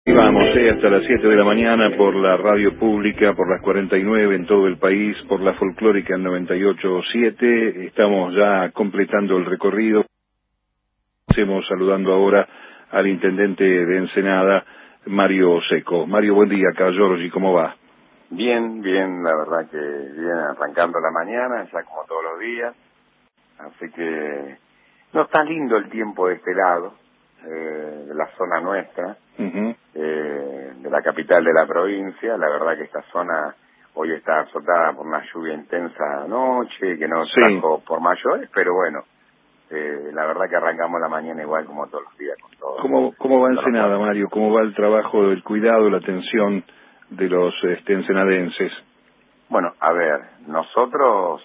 Vamos, hasta las 7 de la mañana por la radio pública, por las 49 en todo el país, por la folclórica en 98.7. Estamos ya completando el recorrido. Estamos saludando ahora al intendente de Ensenada, Mario Seco. Mario, buen día, acá Giorgi, ¿cómo va? Bien, la verdad que bien, arrancando la mañana, ya como todos los días. Así que no está lindo el tiempo de este lado, de la zona nuestra, de la capital de la provincia. La verdad que esta zona hoy está azotada por una lluvia intensa anoche, que no trajo por mayores, pero bueno, la verdad que arrancamos la mañana igual como todos los días. Con todo, ¿Cómo va Ensenada, Mario? ¿Cómo va el trabajo del cuidado, la atención de los ensenadenses? Bueno, a ver, nosotros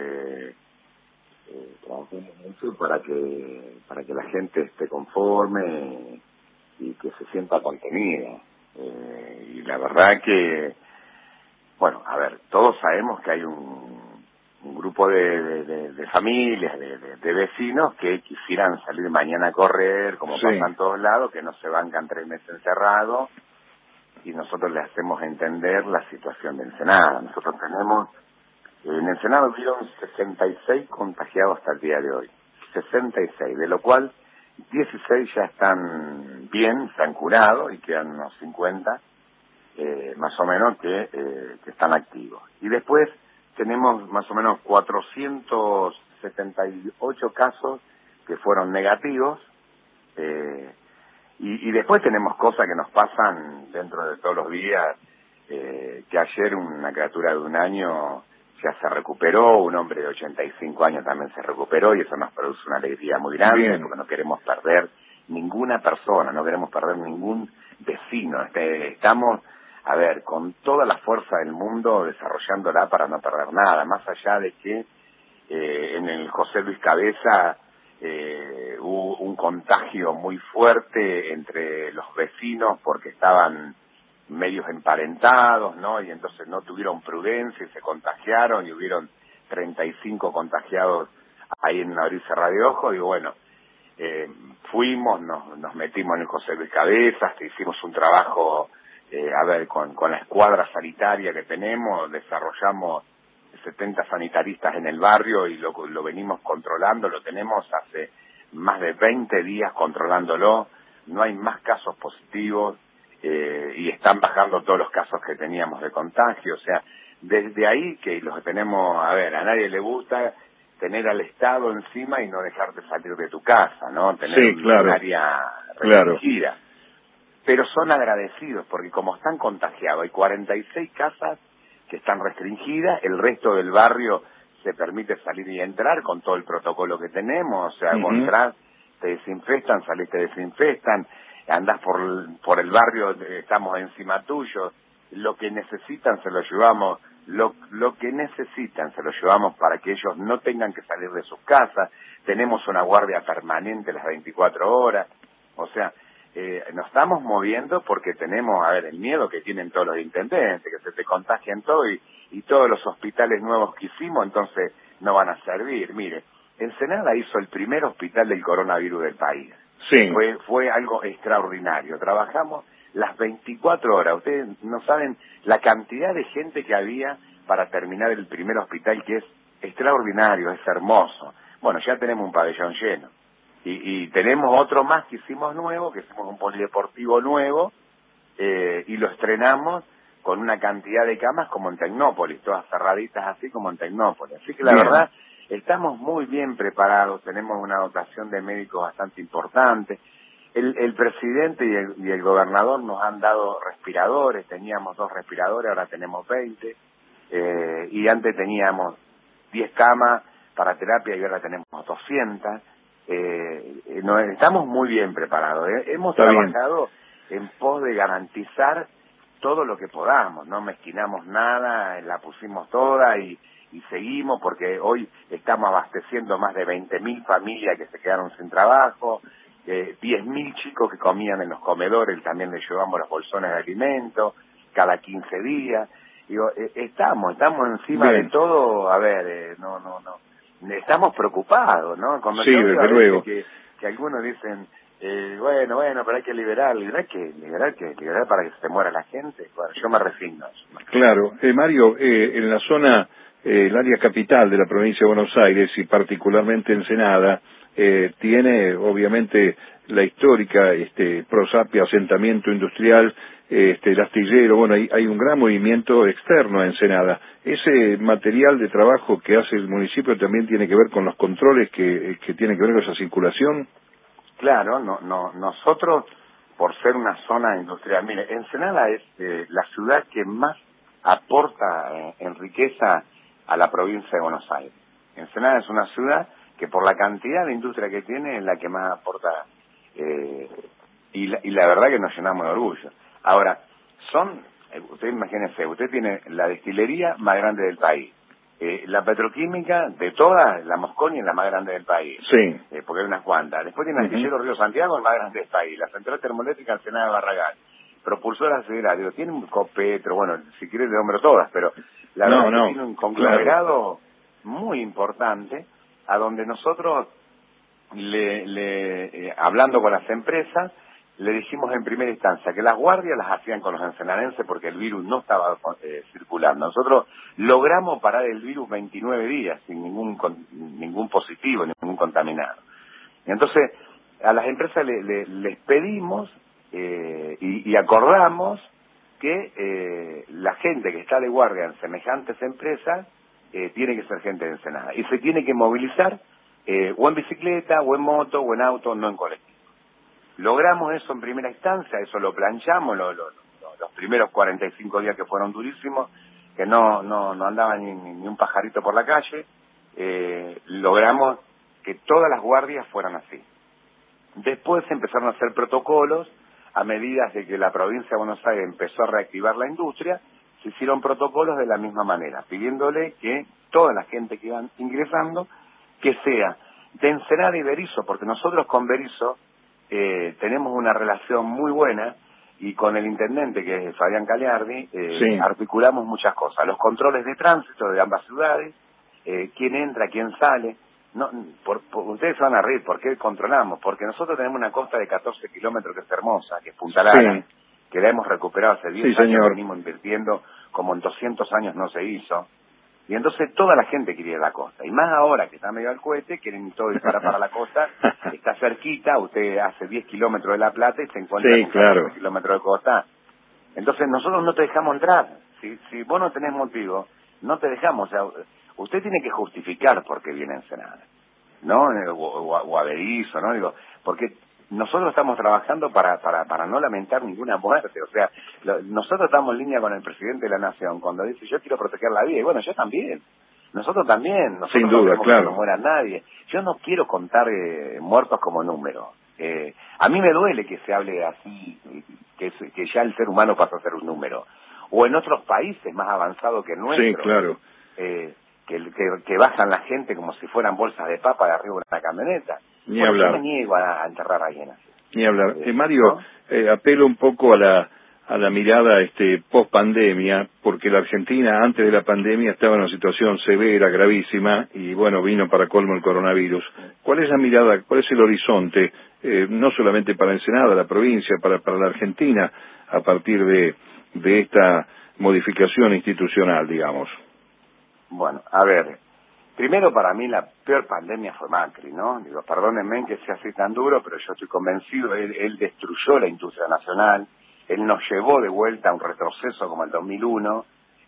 trabajamos mucho para que la gente esté conforme y que se sienta contenida. Y la verdad que, bueno, a ver, todos sabemos que hay un grupo de familias, de vecinos que quisieran salir mañana a correr, como pasa en todos lados, que no se bancan 3 meses encerrados, y nosotros les hacemos entender la situación de Ensenada. Nosotros tenemos, en Ensenada hubieron 66 contagiados hasta el día de hoy, 66, de lo cual 16 ya están bien, se han curado, y quedan unos 50, más o menos, que están activos. Y después tenemos más o menos 478 casos que fueron negativos, y después tenemos cosas que nos pasan dentro de todos los días, que ayer una criatura de 1 año ya se recuperó, un hombre de 85 años también se recuperó, y eso nos produce una alegría muy grande, porque no queremos perder ninguna persona, no queremos perder ningún vecino. Estamos, a ver, con toda la fuerza del mundo desarrollándola para no perder nada, más allá de que en el José Luis Cabeza hubo un contagio muy fuerte entre los vecinos porque estaban medios emparentados, ¿no? Y entonces no tuvieron prudencia y se contagiaron, y hubieron 35 contagiados ahí en abrir y cerrar de ojos. Y bueno, fuimos, nos metimos en el José Luis Cabezas, hicimos un trabajo, a ver, con la escuadra sanitaria que tenemos, desarrollamos 70 sanitaristas en el barrio y lo venimos controlando, lo tenemos hace más de 20 días controlándolo, no hay más casos positivos, y están bajando todos los casos que teníamos de contagio. O sea, desde ahí que los tenemos, a ver, a nadie le gusta tener al Estado encima y no dejarte salir de tu casa, ¿no? Tener un área restringida. Pero son agradecidos porque como están contagiados, hay 46 casas que están restringidas, el resto del barrio se permite salir y entrar con todo el protocolo que tenemos. O sea, entras, te desinfestan, salís, te desinfestan, andás por el barrio, estamos encima tuyo, lo que necesitan se lo llevamos, lo que necesitan se lo llevamos para que ellos no tengan que salir de sus casas. Tenemos una guardia permanente las 24 horas, o sea, nos estamos moviendo porque tenemos, a ver, el miedo que tienen todos los intendentes, que se te contagian todo, y todos los hospitales nuevos que hicimos, entonces no van a servir. Mire, Ensenada hizo el primer hospital del coronavirus del país. Fue algo extraordinario. Trabajamos las 24 horas. Ustedes no saben la cantidad de gente que había para terminar el primer hospital, que es extraordinario, es hermoso. Bueno, ya tenemos un pabellón lleno. Y tenemos otro más que hicimos nuevo, que hicimos un polideportivo nuevo, y lo estrenamos con una cantidad de camas como en Tecnópolis, todas cerraditas así como en Tecnópolis. Así que la verdad, estamos muy bien preparados, tenemos una dotación de médicos bastante importante. El presidente y el gobernador nos han dado respiradores, teníamos 2 respiradores, ahora tenemos 20, y antes teníamos 10 camas para terapia y ahora tenemos 200. Estamos muy bien preparados. Hemos trabajado en pos de garantizar todo lo que podamos, no mezquinamos nada, la pusimos toda y seguimos, porque hoy estamos abasteciendo más de 20.000 familias que se quedaron sin trabajo, 10.000 chicos que comían en los comedores, también les llevamos los bolsones de alimentos cada 15 días. Digo, estamos encima de todo. A ver, no estamos preocupados, ¿no? Cuando desde luego. Que algunos dicen, Bueno, pero hay que liberar, liberar para que se muera la gente. Bueno, yo me resigno a eso. Claro. Mario, en la zona, el área capital de la provincia de Buenos Aires y particularmente Ensenada, tiene obviamente la histórica Prosapia, asentamiento industrial, el astillero. Bueno, hay un gran movimiento externo a Ensenada. Ese material de trabajo que hace el municipio también tiene que ver con los controles que tienen que ver con esa circulación. Claro, nosotros, por ser una zona industrial, mire, Ensenada es la ciudad que más aporta en riqueza a la provincia de Buenos Aires. Ensenada es una ciudad que por la cantidad de industria que tiene es la que más aporta, y la verdad que nos llenamos de orgullo. Ahora, usted imagínense, usted tiene la destilería más grande del país, la petroquímica de todas, la Mosconi es la más grande del país, Sí. porque hay unas cuantas. Después tiene el astillero Río Santiago, el más grande del país, la central termoeléctrica Ensenada de Barragán, propulsoras federales, digo, tiene un Copetro, bueno, si quiere le nombro todas, pero la verdad es que tiene un conglomerado muy importante, a donde nosotros, hablando con las empresas, le dijimos en primera instancia que las guardias las hacían con los ensenadenses porque el virus no estaba circulando. Nosotros logramos parar el virus 29 días sin ningún positivo, ningún contaminado. Y entonces a las empresas les pedimos y acordamos que la gente que está de guardia en semejantes empresas tiene que ser gente de Ensenada y se tiene que movilizar o en bicicleta, o en moto, o en auto, no en colectivo. Logramos eso en primera instancia, eso lo planchamos los primeros 45 días que fueron durísimos, que no andaba ni un pajarito por la calle. Logramos que todas las guardias fueran así. Después empezaron a hacer protocolos, a medida de que la provincia de Buenos Aires empezó a reactivar la industria, se hicieron protocolos de la misma manera, pidiéndole que toda la gente que iban ingresando, que sea de Ensenada y Berisso, porque nosotros con Berisso tenemos una relación muy buena, y con el intendente, que es Fabián Caliardi, Sí. articulamos muchas cosas, los controles de tránsito de ambas ciudades, quién entra, quién sale. No, ustedes se van a reír, ¿por qué controlamos? Porque nosotros tenemos una costa de 14 kilómetros que es hermosa, que es Punta Lara, que la hemos recuperado hace 10 años, venimos invirtiendo, como en 200 años no se hizo. Y entonces toda la gente quiere ir a la costa. Y más ahora que está medio al cohete, quieren todo disparar para la costa. Está cerquita, usted hace 10 kilómetros de La Plata y se encuentra en 14 kilómetros de costa. Entonces nosotros no te dejamos entrar. Si vos no tenés motivo, no te dejamos. O sea, usted tiene que justificar por qué viene a Ensenada, ¿no? O a Berisso, ¿no? Digo, porque nosotros estamos trabajando para no lamentar ninguna muerte. O sea, nosotros estamos en línea con el presidente de la Nación cuando dice yo quiero proteger la vida. Y bueno, yo también. Nosotros también. Nosotros no queremos que no muera nadie. Yo no quiero contar muertos como número. A mí me duele que se hable así, que ya el ser humano pasa a ser un número. O en otros países más avanzados que el nuestro. Sí, claro. Que bajan la gente como si fueran bolsas de papa de arriba de una camioneta. Ni hablar. Yo me niego a enterrar a alguien así. Ni hablar. Mario, ¿no? Apelo un poco a la mirada post pandemia, porque la Argentina antes de la pandemia estaba en una situación severa, gravísima, y bueno, vino para colmo el coronavirus. ¿Cuál es la mirada, cuál es el horizonte, no solamente para Ensenada, la provincia, para la Argentina, a partir de esta modificación institucional, digamos? Bueno, a ver, primero para mí la peor pandemia fue Macri, ¿no? Digo, perdónenme que sea así tan duro, pero yo estoy convencido, él destruyó la industria nacional, él nos llevó de vuelta a un retroceso como el 2001,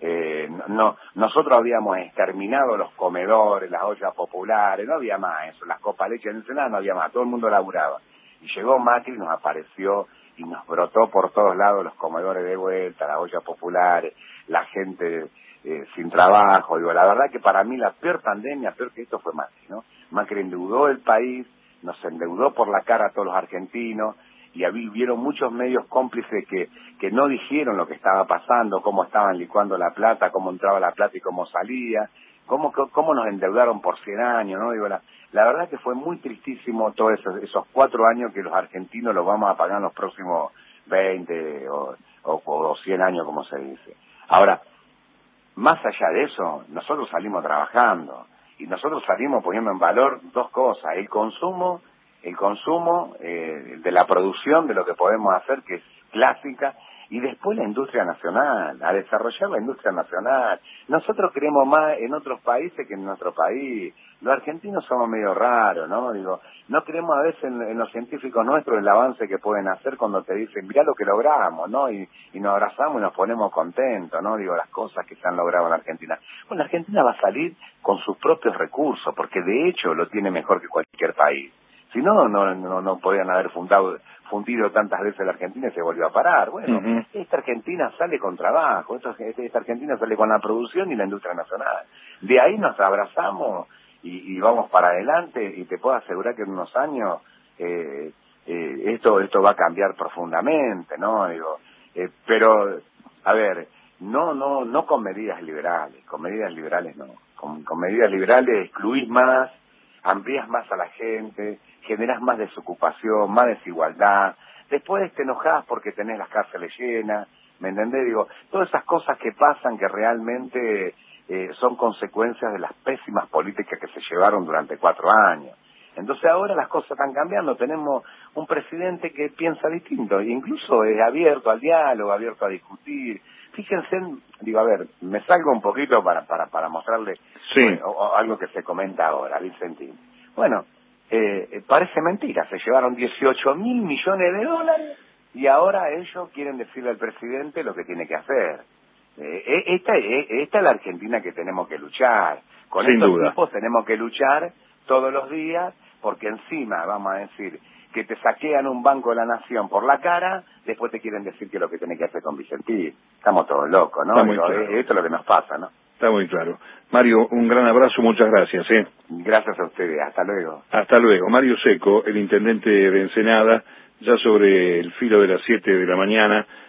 nosotros habíamos exterminado los comedores, las ollas populares, no había más eso, las copas de leche en Ensenada no había más, todo el mundo laburaba. Y llegó Macri, nos apareció y nos brotó por todos lados los comedores de vuelta, las ollas populares, la gente sin trabajo. Digo, la verdad que para mí la peor pandemia, peor que esto, fue Macri, ¿no? Macri endeudó el país, nos endeudó por la cara a todos los argentinos, y hubieron muchos medios cómplices que no dijeron lo que estaba pasando, cómo estaban licuando la plata, cómo entraba la plata y cómo salía, cómo nos endeudaron por 100 años, ¿no? Digo, la verdad que fue muy tristísimo todos esos 4 años que los argentinos los vamos a pagar en los próximos 20 o 100 años, como se dice. Ahora, más allá de eso, nosotros salimos trabajando, y nosotros salimos poniendo en valor dos cosas: el consumo el consumo, de la producción, de lo que podemos hacer, que es clásica, y después la industria nacional, a desarrollar la industria nacional. Nosotros creemos más en otros países que en nuestro país. Los argentinos somos medio raros, ¿no? Digo, no creemos a veces en los científicos nuestros el avance que pueden hacer cuando te dicen, mirá lo que logramos, ¿no? Y nos abrazamos y nos ponemos contentos, ¿no? Digo, las cosas que se han logrado en la Argentina. Bueno, la Argentina va a salir con sus propios recursos, porque de hecho lo tiene mejor que cualquier país. Si no, no podían haber fundido tantas veces la Argentina y se volvió a parar. Bueno, esta Argentina sale con trabajo, esta Argentina sale con la producción y la industria nacional. De ahí nos abrazamos y vamos para adelante, y te puedo asegurar que en unos años esto va a cambiar profundamente, ¿no? Digo, pero, a ver, no con medidas liberales no. Con medidas liberales excluís más, amplías más a la gente, generás más desocupación, más desigualdad, después te enojás porque tenés las cárceles llenas, ¿me entendés? Digo, todas esas cosas que pasan que realmente son consecuencias de las pésimas políticas que se llevaron durante 4 años. Entonces ahora las cosas están cambiando, tenemos un presidente que piensa distinto, e incluso es abierto al diálogo, abierto a discutir. Fíjense, digo, a ver, me salgo un poquito para mostrarle algo que se comenta ahora, Vicentín. Bueno, parece mentira, se llevaron 18.000 millones de dólares y ahora ellos quieren decirle al presidente lo que tiene que hacer. Esta es la Argentina que tenemos que luchar. Con Sin estos duda. tipos tenemos que luchar todos los días, porque encima, vamos a decir, que te saquean un banco de la nación por la cara, después te quieren decir que lo que tenés que hacer con Vicentín. Estamos todos locos, ¿no? Está muy claro. Esto es lo que nos pasa, ¿no? Está muy claro. Mario, un gran abrazo, muchas gracias. Gracias a ustedes, hasta luego. Hasta luego. Mario Secco, el intendente de Ensenada, ya sobre el filo de las 7 de la mañana.